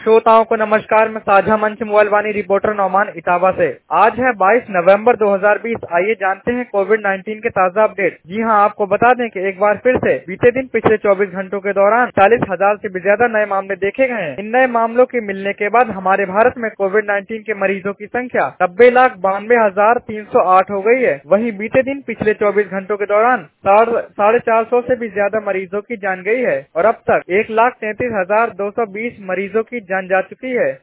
श्रोताओं को नमस्कार। मैं साझा मंच मोबाइल वाणी रिपोर्टर नौमान इटावा से। आज है 22 नवंबर 2020। आइए जानते हैं कोविड-19 के ताजा अपडेट। जी हां, आपको बता दें कि एक बार फिर से बीते दिन पिछले 24 घंटों के दौरान 40,000 से भी ज्यादा नए मामले देखे गए हैं। इन नए मामलों के मिलने के बाद हमारे भारत में कोविड-19 के मरीजों की संख्या 90,92,308 हो गई है। वहीं बीते दिन पिछले 24 घंटों के दौरान 450 से भी ज्यादा मरीजों की जान गई है और अब तक 1,33,220 मरीजों की जान जा चुकी है।